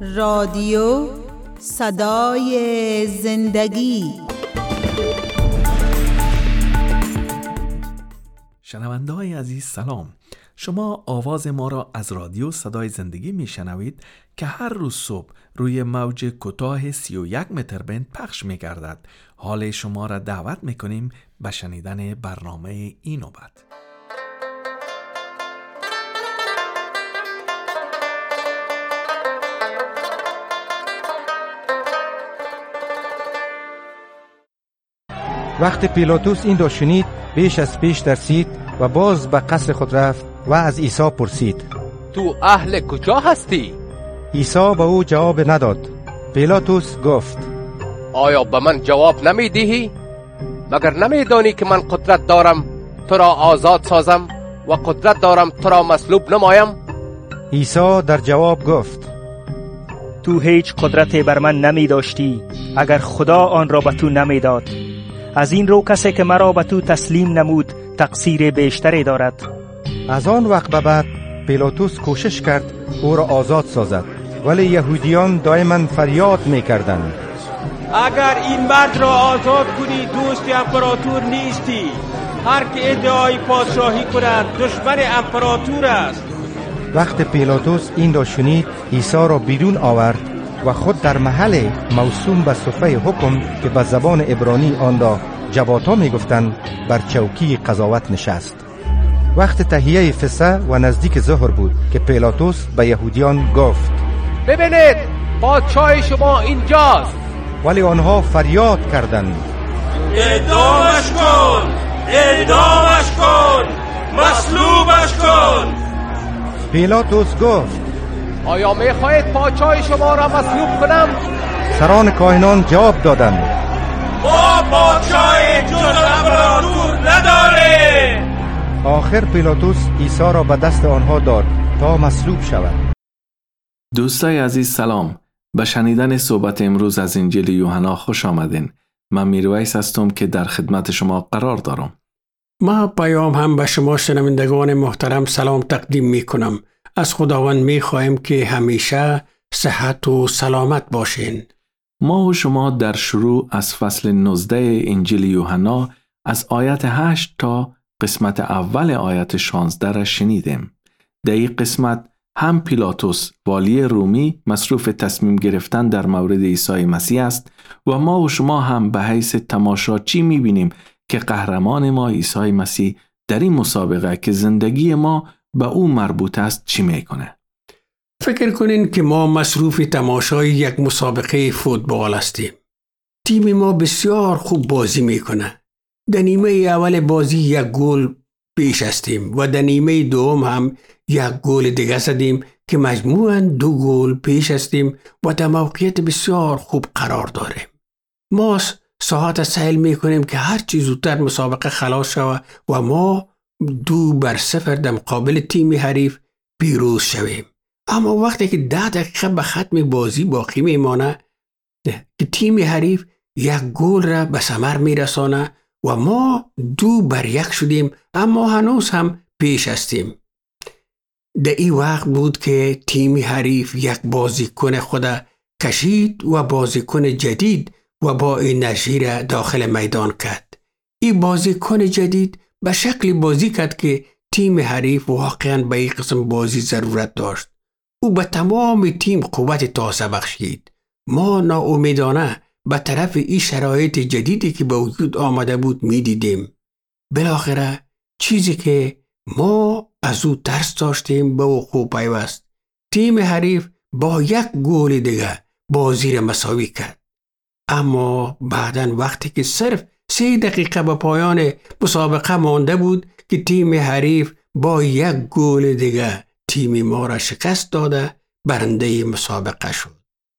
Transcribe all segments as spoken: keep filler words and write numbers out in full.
رادیو صدای زندگی. شنونده های عزیز سلام. شما آواز ما را از رادیو صدای زندگی می شنوید که هر روز صبح روی موج کوتاه سی و یک متر بند پخش می گردد. حال شما را دعوت می کنیم به شنیدن برنامه این نوبت. وقتی پیلاطوس این را شنید بیش از پیش ترسید و باز به قصر خود رفت و از عیسی پرسید: تو اهل کجا هستی؟ عیسی به او جواب نداد. پیلاطوس گفت: آیا به من جواب نمی دهی؟ مگر نمی دانی که من قدرت دارم تو را آزاد سازم و قدرت دارم تو را مصلوب نمایم؟ عیسی در جواب گفت: تو هیچ قدرتی بر من نمی داشتی اگر خدا آن را به تو نمی داد. از این رو کسی که مرا به تو تسلیم نمود تقصیر بیشتری دارد. از آن وقت به بعد پیلاطوس کوشش کرد او را آزاد سازد، ولی یهودیان دائما فریاد می کردند: اگر این مرد را آزاد کنی دوست امپراتور نیستی. هر که ادعای پادشاهی کند دشمن امپراتور است. وقت پیلاطوس این را شنید عیسی را بیرون آورد و خود در محل موسوم به صفه حکم که به زبان عبرانی آن را جباتا می گفتند بر چوکی قضاوت نشست. وقت تهیه فسح و نزدیک ظهر بود که پیلاطوس به یهودیان گفت: ببینید پادشاه شما اینجاست. ولی آنها فریاد کردند: اعدامش کن، اعدامش کن، مصلوبش کن. پیلاطوس گفت: آیا می خواهید پادشاه شما را مصلوب کنم؟ سران کاهنان جواب دادند: ما پادشاه جز امپراتور نداره. آخر پیلاطوس عیسی را به دست آنها داد تا مصلوب شود. دوستای عزیز سلام. به شنیدن صحبت امروز از انجیل یوحنا خوش آمدین. من میرویس هستم که در خدمت شما قرار دارم. ما پیام هم به شما شنوندگان محترم سلام تقدیم می کنم. از خداوند می خواهیم که همیشه صحت و سلامت باشین. ما و شما در شروع از فصل نوزده انجیل یوحنا از آیت هشت تا قسمت اول آیت شانزده را شنیدیم. در این قسمت هم پیلاطوس والی رومی مصروف تصمیم گرفتن در مورد عیسی مسیح است و ما و شما هم به حیث تماشاچی می بینیم که قهرمان ما عیسی مسیح در این مسابقه که زندگی ما به او مربوط است چی میکنه؟ فکر کنین که ما مصروف تماشای یک مسابقه فوتبال هستیم. تیم ما بسیار خوب بازی میکنه. در نیمه اول بازی یک گل پیش هستیم و در نیمه دوم هم یک گل دیگه زدیم که مجموعاً دو گل پیش هستیم و در موقعیت بسیار خوب قرار داریم. ما ساعت سعی میکنیم که هر چیز زودتر مسابقه خلاص شود و ما دو بر صفر در مقابل تیم حریف پیروز شویم. اما وقتی که ده دقیقه به ختم بازی باقی میمانه که تیم حریف یک گل را به ثمر میرسانه و ما دو بر یک شدیم، اما هنوز هم پیش هستیم. در این وقت بود که تیم حریف یک بازیکن خود کشید و بازیکن جدید و با انرژی را داخل میدان کرد. این بازیکن جدید به شکلی بازی کرد که تیم حریف واقعاً به این قسم بازی ضرورت داشت. او به تمام تیم قوت تازه بخشید. ما ناامیدانه به طرف این شرایط جدیدی که به وجود آمده بود می دیدیم. بالاخره چیزی که ما از او ترس داشتیم به وقوع پیوست. تیم حریف با یک گل دیگه بازی را مساوی کرد. اما بعداً وقتی که صرف سه دقیقه به پایان مسابقه مانده بود که تیم حریف با یک گل دیگه تیم ما را شکست داده برنده مسابقه شد.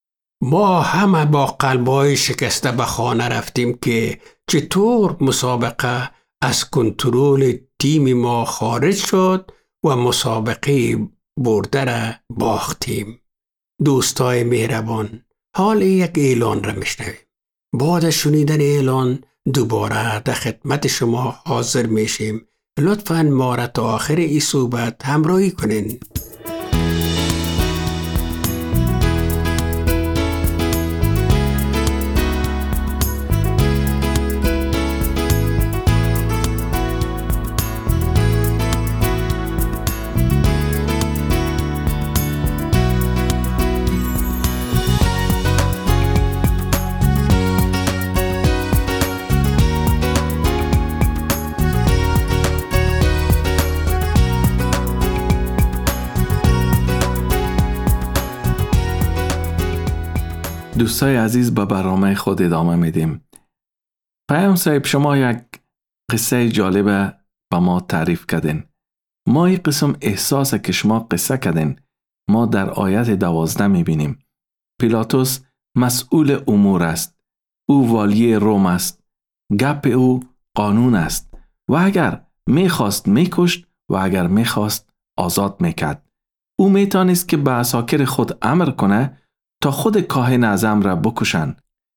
ما همه با قلبای شکسته به خانه رفتیم که چطور مسابقه از کنترل تیم ما خارج شد و مسابقه برده را باختیم. دوستای مهربان، حال یک اعلان را میشنویم. بعد از شنیدن اعلان دوباره در خدمت شما حاضر میشیم. لطفاً ما را تا آخر این صحبت همراهی کنین. دوستای عزیز، به برنامه خود ادامه میدیم. پیام صاحب، شما یک قصه جالبه به ما تعریف کردین. ما این قسم احساسه که شما قصه کردین ما در آیت دوازده میبینیم. پیلاطس مسئول امور است. او والی روم است. گپ او قانون است. و اگر میخواست میکشت و اگر میخواست آزاد میکرد. او میتونست که به عساکر خود امر کنه تا خود کاهن اعظم را بکشن.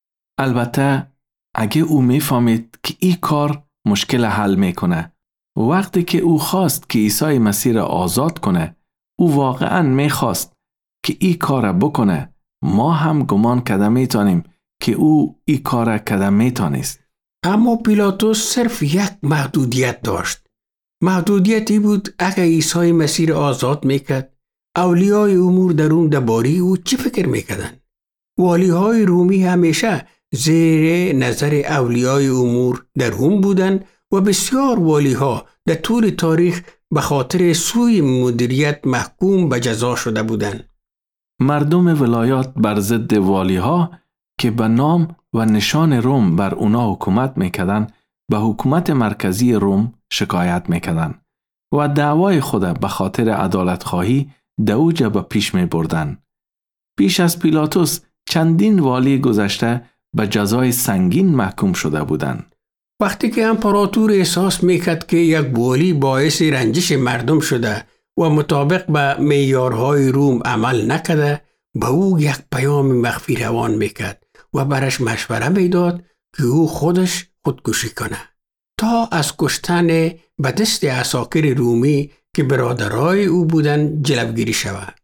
البته اگه او میفهمید که این کار مشکل حل میکنه. وقتی که او خواست که عیسی مسیح را آزاد کنه، او واقعا میخواست که این کار را بکنه. ما هم گمان کرده میتونیم که او این کار را کرده میتونست. اما پیلاطس صرف یک محدودیت داشت. محدودیتی بود اگر عیسی مسیح را آزاد میکرد، اولیای امور در اون درباره او چی فکر میکردن؟ والیهای رومی همیشه زیر نظر اولیای امور در روم بودن و بسیار والیها در طول تاریخ به خاطر سوء مدیریت محکوم به جزا شده بودند. مردم ولایات بر ضد والیها که به نام و نشان روم بر اونا حکومت میکردن به حکومت مرکزی روم شکایت میکردن و دعوای خود به خاطر عدالت خواهی دوجه به پیش می بردن. پیش از پیلاطس چندین والی گذشته به جزای سنگین محکوم شده بودند. وقتی که امپراتور احساس میکرد که یک والی باعث رنجش مردم شده و مطابق به معیارهای روم عمل نکرده، به او یک پیام مخفی روان میکرد و برش مشوره میداد که او خودش خودکشی کنه تا از کشتن به دست عساکر رومی که برادرای او بودن جلوگیری شود.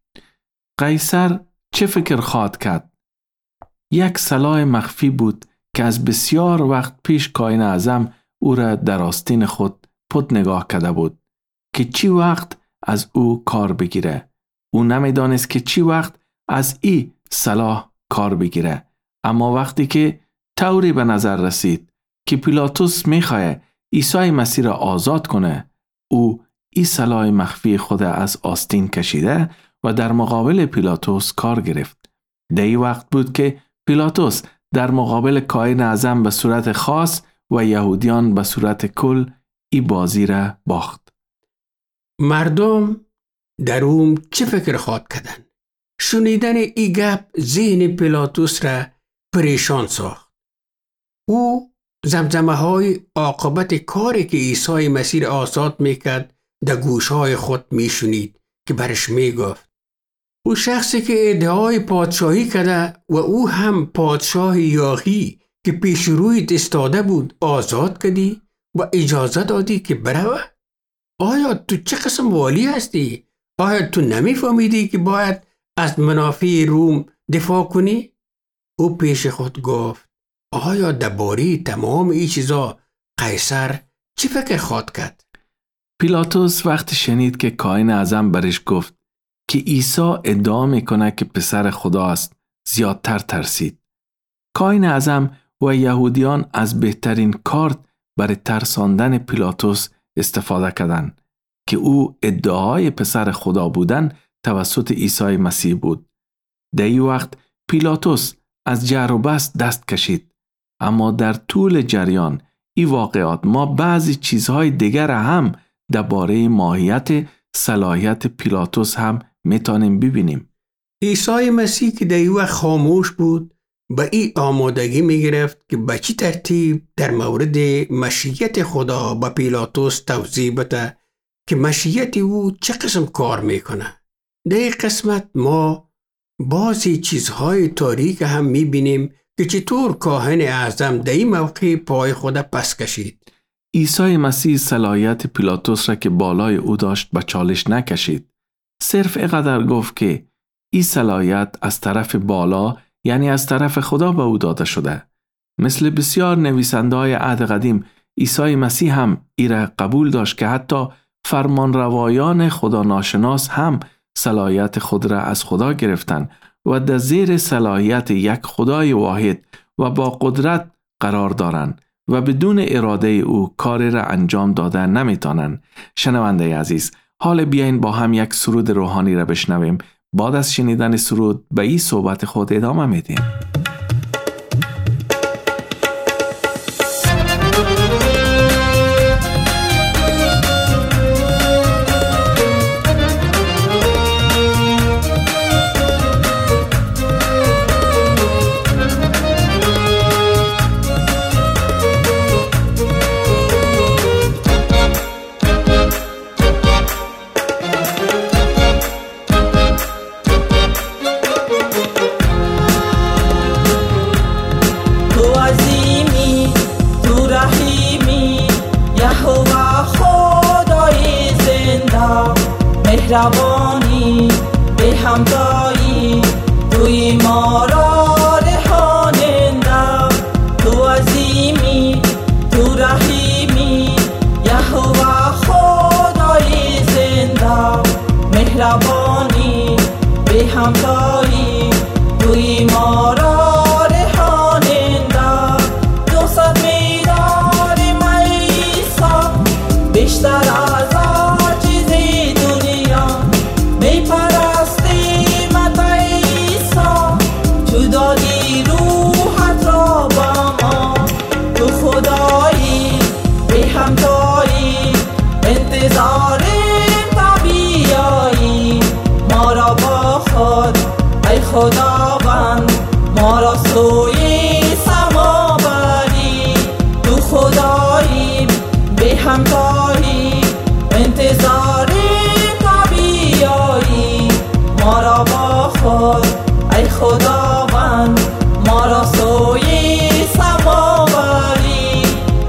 قیصر چه فکر خواهد کرد؟ یک سلاح مخفی بود که از بسیار وقت پیش کاهن اعظم او را در آستین خود پد نگاه کرده بود که چی وقت از او کار بگیره. او نمیدانست که چی وقت از این سلاح کار بگیره. اما وقتی که طوری به نظر رسید که پیلاطس میخواه عیسی مسیح را آزاد کنه، او این سلاح مخفی خود از آستین کشیده و در مقابل پیلاطس کار گرفت. در این وقت بود که پیلاطس در مقابل کاهن اعظم به صورت خاص و یهودیان به صورت کل این بازی را باخت. مردم در روم چه فکر خواهد کردند؟ شنیدن این گپ ذهن پیلاطس را پریشان ساخت. او زمزمه های عاقبت کاری که عیسی مسیح آزاد میکرد در گوشهای خود میشنید که برش میگفت او شخصی که ادعای پادشاهی کرده و او هم پادشاه یاغی که پیش رویت استاده بود آزاد کردی و اجازه دادی که بروه؟ آیا تو چه قسم والی هستی؟ آیا تو نمیفهمیدی که باید از منافع روم دفاع کنی؟ او پیش خود گفت آیا درباره تمام این چیزا قیصر چی فکر خواهد کرد؟ پیلاطس وقتی شنید که کاهن اعظم برش گفت که عیسی ادعا میکنه که پسر خدا است، زیادتر ترسید. کاهن اعظم و یهودیان از بهترین کارت برای ترساندن پیلاطس استفاده کردند که او ادعای پسر خدا بودن توسط عیسی مسیح بود. در این وقت پیلاطس از جر و بحث دست کشید. اما در طول جریان این واقعات ما بعضی چیزهای دیگر هم درباره ماهیت صلاحیت پیلاطس هم میتونیم ببینیم. عیسی مسیح که در این وقت خاموش بود به این آمادگی میگرفت که به چی ترتیب در مورد مشیت خدا به پیلاطس توضیح بده که مشیت او چه قسم کار میکنه. در این قسمت ما بعضی چیزهای تاریک هم میبینیم که چطور کاهن اعظم در این موقع پای خود پس کشید. عیسی مسیح صلاحیت پیلاطس را که بالای او داشت به چالش نکشید. صرف اینقدر گفت که این صلاحیت از طرف بالا، یعنی از طرف خدا به او داده شده. مثل بسیار نویسنده های عهد قدیم، عیسی مسیح هم این را قبول داشت که حتی فرمانروایان خدا ناشناس هم صلاحیت خود را از خدا گرفتند و در زیر صلاحیت یک خدای واحد و با قدرت قرار دارند و بدون اراده او کاری را انجام داده نمیتونند. شنونده عزیز، حال بیاین با هم یک سرود روحانی را بشنویم. بعد از شنیدن سرود به این صحبت خود ادامه میدیم. مهربانی به همتایی توی ما را رهاننده، تو عظیمی تو رحیمی یهوه خدای زنده. مهربانی به همتایی توی ما را رهاننده، دوست می‌داریم عیسی بیشتر از هر چیز دنیا، میپرستیم عیسی تو دادی روحت را با ما. تو خدایی به همتایی انتظاریم تا بیایی، ما را با خود ای خداوند ما را سوی سما بری. تو خدایی به همتایی انتظاریم تا بیایی، ما را با خود ای خداوند ما را سوی سما بری.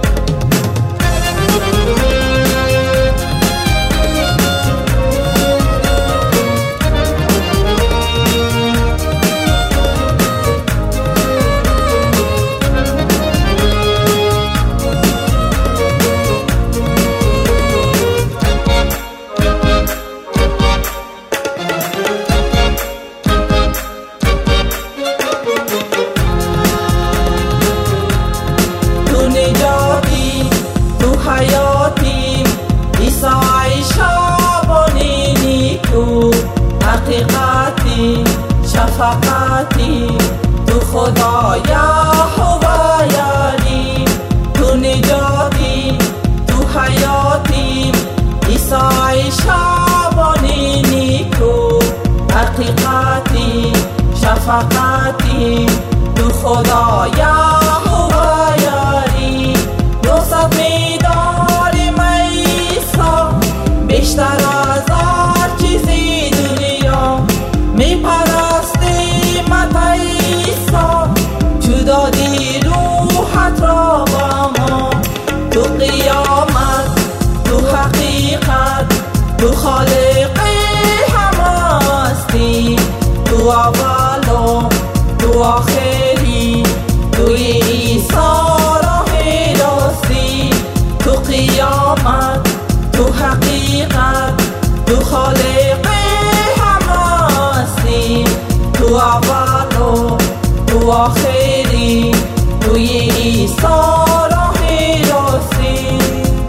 تو نجاتی تو حیاتی عیسی شبانی نیکو، حقیقتی شفقتی تو خدا یهوه یاری. تو نجاتی تو حیاتی عیسی شبانی نیکو، حقیقتی شفقتی تو خدا یهوه یاری. دوست می‌داریم عیسی بیشتر از هر چیز دنیا، میپرستیم عیسی تو دادی روحت را با ما. تو قیامت تو حقیقت تو خالق همه هستی، تو اول و تو آخری توی عیسی راه راستی. تو قیامت تو حقیقت تو خالق همه هستی، تو اول و تو آخری توی عیسی راه راستی.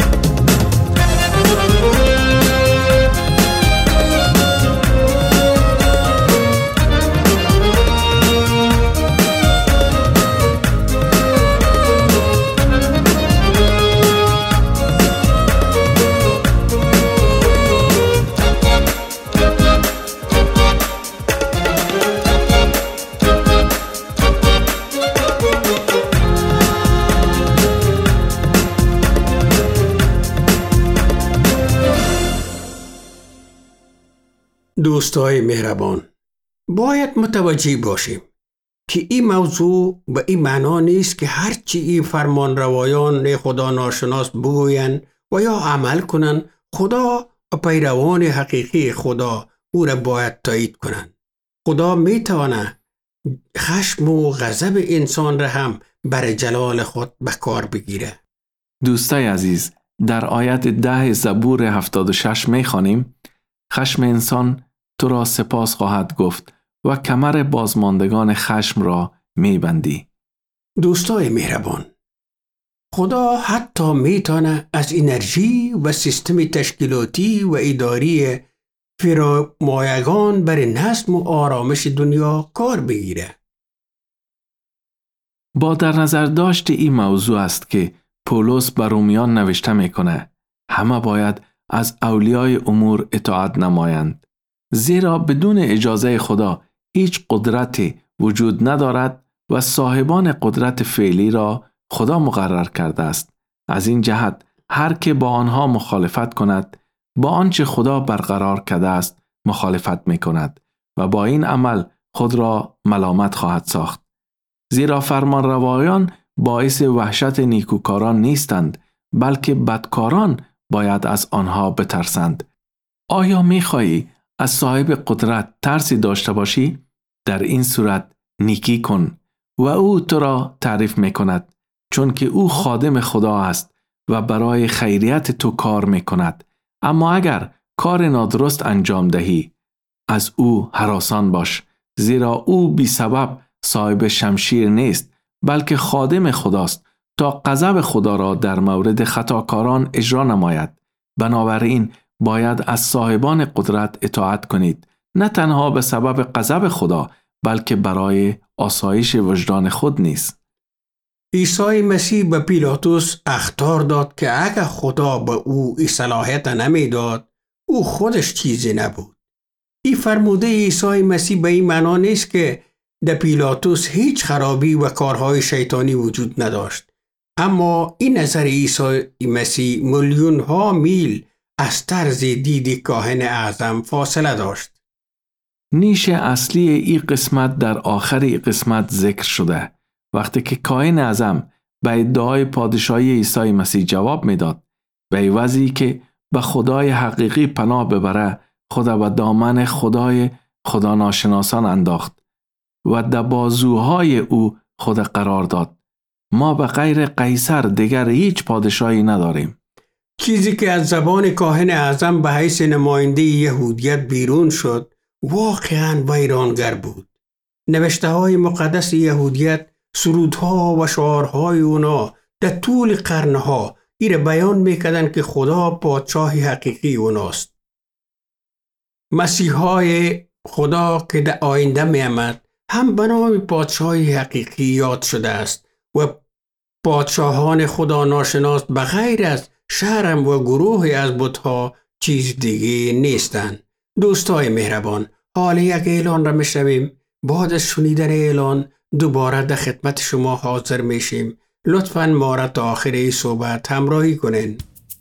دوستای مهربان، باید متوجه باشیم که این موضوع به این معنا نیست که هرچی این فرمان روایان خدا ناشناس بگوین و یا عمل کنن خدا و پیروان حقیقی خدا او را باید تایید کنن. خدا میتونه خشم و غضب انسان را هم بر جلال خود به کار بگیره. دوستای عزیز، در آیت ده زبور هفتاد و شش میخوانیم: خشم انسان تو را سپاس خواهد گفت و کمر بازماندگان خشم را میبندی. دوستای مهربان، خدا حتی میتونه از انرژی و سیستم تشکیلاتی و اداری فرامایگان بر نظم و آرامش دنیا کار بگیره. با در نظر داشت این موضوع است که پولس بر رومیان نوشته میکنه: همه باید از اولیای امور اطاعت نمایند، زیرا بدون اجازه خدا هیچ قدرتی وجود ندارد و صاحبان قدرت فعلی را خدا مقرر کرده است. از این جهت هر که با آنها مخالفت کند با آنچه خدا برقرار کرده است مخالفت می کند و با این عمل خود را ملامت خواهد ساخت. زیرا فرمان روایان باعث وحشت نیکوکاران نیستند، بلکه بدکاران باید از آنها بترسند. آیا می‌خواهی از صاحب قدرت ترسی داشته باشی؟ در این صورت نیکی کن و او تو را تعریف می‌کند، چون که او خادم خدا است و برای خیریت تو کار می‌کند. اما اگر کار نادرست انجام دهی، از او هراسان باش، زیرا او بی سبب صاحب شمشیر نیست، بلکه خادم خداست تا غضب خدا را در مورد خطاکاران اجرا نماید. بنابراین باید از صاحبان قدرت اطاعت کنید، نه تنها به سبب غضب خدا، بلکه برای آسایش وجدان خود نیز. عیسی مسیح به پیلاطوس اخطار داد که اگر خدا به او این صلاحیت نمیداد، او خودش چیزی نبود. این فرموده عیسی مسیح به این معنا نیست که در پیلاطوس هیچ خرابی و کارهای شیطانی وجود نداشت، اما این نظر عیسی مسیح میلیون ها میل از طرز دید کاهن اعظم فاصله داشت. نیش اصلی این قسمت در آخر این قسمت ذکر شده. وقتی که کاهن اعظم به ادعای پادشاهی عیسی مسیح جواب میداد، به عوضی که به خدای حقیقی پناه ببره، خدا به دامن خدای خدا ناشناسان انداخت و در بازوهای او خود قرار داد. ما به غیر قیصر دیگر هیچ پادشاهی نداریم. چیزی که از زبان کاهن اعظم به حیث نماینده یهودیت بیرون شد واقعاً ویرانگر بود. نوشته های مقدس یهودیت، سرودها و شعارهای اونا در طول قرنها ایره بیان میکردن که خدا پادشاه حقیقی اوناست. مسیحای خدا که در آینده میامد هم به نام پادشاه حقیقی یاد شده است و پادشاهان خدا ناشناس بغیر از شرم و گروه از بتها چیز دیگه نیستند. دوستای مهربان، حال یک اعلان را میشنویم. بعد از شنیدن اعلان دوباره در خدمت شما حاضر میشیم. لطفاً ما را تا آخر این صحبت همراهی کنین.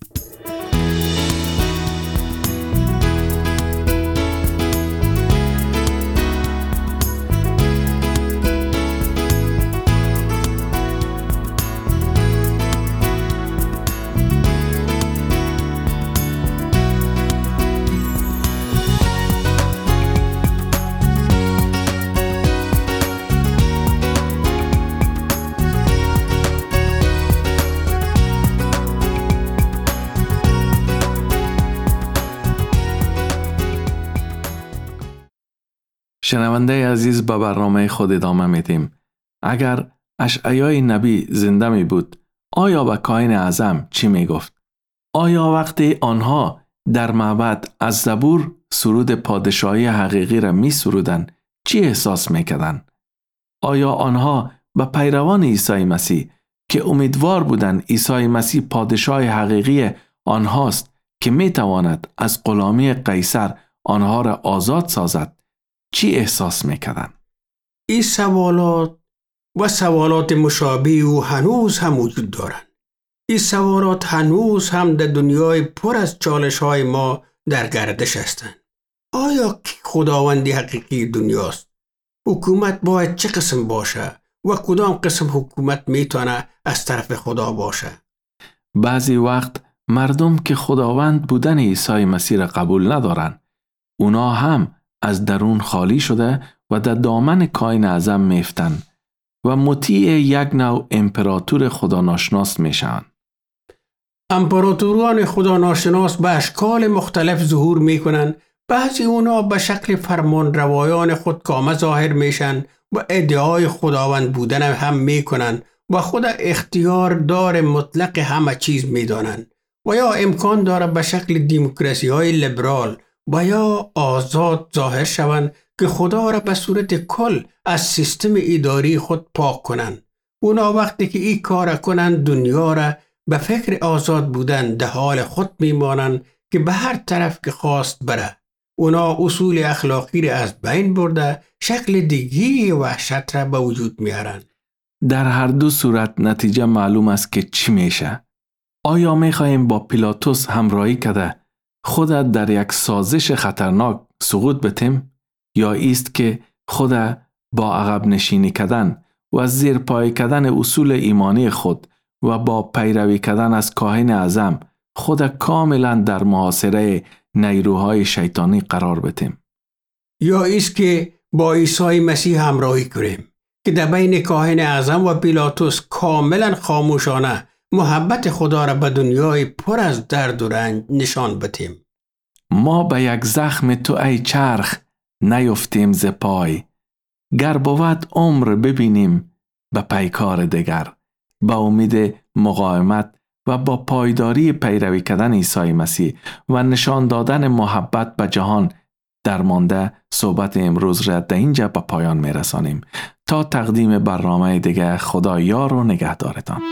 شنونده عزیز، به برنامه خود ادامه میدیم. اگر اشعیای نبی زنده می بود، آیا به کاهن اعظم چی می گفت؟ آیا وقتی آنها در معبد از زبور سرود پادشاهی حقیقی را می سرودن چی احساس می کردن؟ آیا آنها به پیروان عیسی مسیح که امیدوار بودند عیسی مسیح پادشاه حقیقی آنهاست که می تواند از غلامی قیصر آنها را آزاد سازد چی احساس میکردن؟ این سوالات و سوالات مشابه او هنوز هم وجود دارند. این سوالات هنوز هم در دنیای پر از چالش های ما در گردش هستند. آیا کی خداوندی حقیقی دنیاست؟ حکومت باید چه قسم باشه و کدام قسم حکومت میتونه از طرف خدا باشه؟ بعضی وقت مردم که خداوند بودن عیسی مسیح را قبول ندارن، اونا هم از درون خالی شده و در دامن کاهن اعظم میفتن و مطیع یک نوع امپراتور خدا ناشناس میشن. امپراتوران خدا ناشناس به اشکال مختلف ظهور میکنن. بعضی اونا به شکل فرمان روایان خودکامه ظاهر میشن و ادعای خداوند بودن هم میکنن و خود اختیار دار مطلق همه چیز میدانن و یا امکان داره به شکل دموکراسی های لیبرال و یا آزاد ظاهر شوند که خدا را به صورت کل از سیستم اداری خود پاک کنند. اونا وقتی که این کار کنند دنیا را به فکر آزاد بودن ده حال خود میمانند که به هر طرف که خواست بره. اونا اصول اخلاقی را از بین برده شکل دیگی وحشت را به وجود میارن. در هر دو صورت نتیجه معلوم است که چی میشه. آیا میخواهیم با پیلاطوس همراهی کرده خودت در یک سازش خطرناک سقوط بتیم، یا ایست که خود با عقب نشینی کردن و زیر پای کردن اصول ایمانی خود و با پیروی کردن از کاهن اعظم خود کاملا در محاصره نیروهای شیطانی قرار بدیم. یا ایست که با عیسی مسیح همراهی کنیم که در بین کاهن اعظم و پیلاتوس کاملا خاموشانه محبت خدا را به دنیای پر از درد و رنج نشان بدیم. ما به یک زخم تو ای چرخ نیفتیم ز پای، گر بود عمر ببینیم به پیکار دگر. با امید مقاومت و با پایداری پیروی کردن عیسی مسیح و نشان دادن محبت به جهان درمانده صحبت امروز را در اینجا به پایان میرسانیم تا تقدیم برنامه دیگه. خدا یار و نگهدارتان.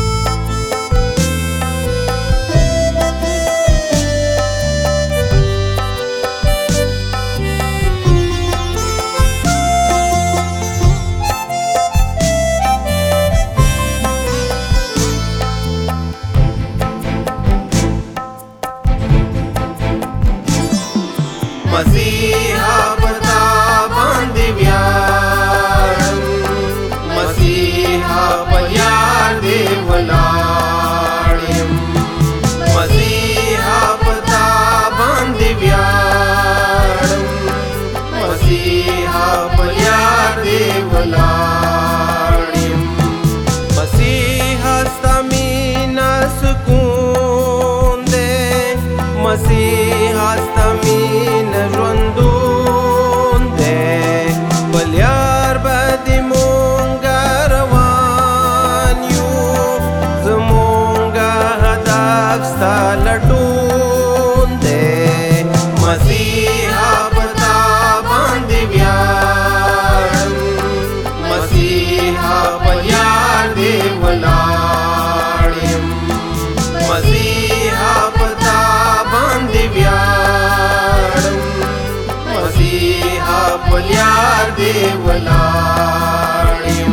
مسیحا پتا باندې ویاړم، مسیحا په یار دې ولاړ یم، مسیحا پتا باندې ویاړم، مسیحا په یار دې ولاړ یم، مسیحا ستا مینا سکون دې، مسیحا ستا مینا ژوندون دی، بل یار به دې مونږه روان یو، زمونږه هدف ستا لټون دی، مسیحا په تا باندې ویاړم، مسیحا په یار دې ولاړ یم، مسیحا په تا باندې ویاړم، مسیحا په یار دې ولاړ یم.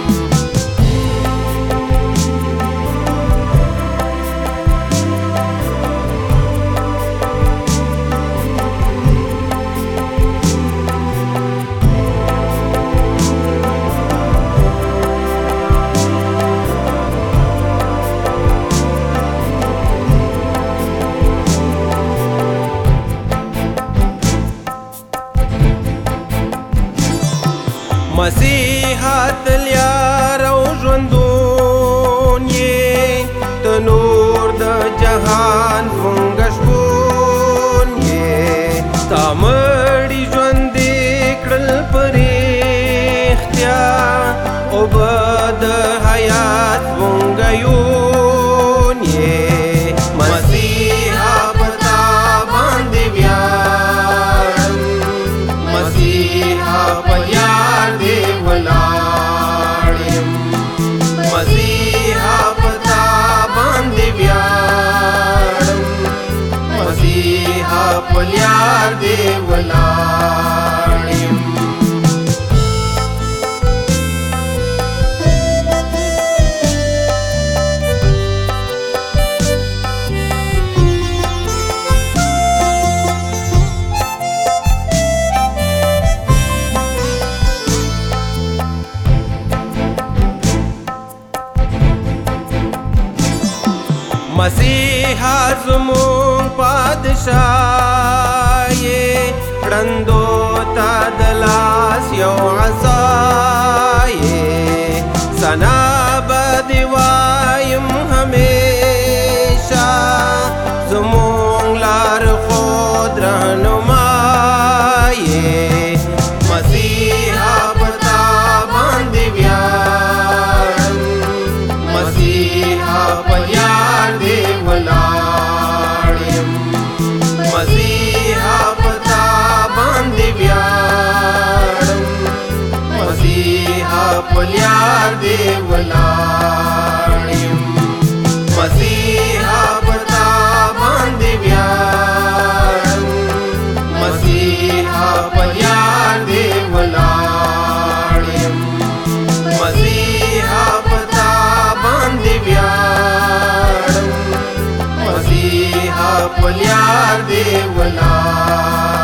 مسیحا تل یار او ژوندون یې، ته نور د جهان مونږه شپون یې، تا مړي ژوندي کړل په رښتیا، اوبه د حیات مونږه یون یې، مسیحا په تا باندې ویاړم، مسیحا په یار دې ولاړ یم، مسیحا په تا باندې ویاړم، مسیحا په یار دې ولاړ یم. مسیحا زمون پادشاه یې، ړندو ته د لاس یو عصا یې، ثنا به دې وایم همیشه، زمون لار خود رهنما یې، مسیحا په تا باندې ویاړم، مسیحا په یار دې ولاړ یم، مسیحا په تا باندې ویاړم، مسیحا په یار دې ولاړ یم، مسیحا په تا باندې ویاړم، مسیحا په یار دې ولاړ یم، مسیحا په تا باندې ویاړم، مسیحا په یار دې ولاړ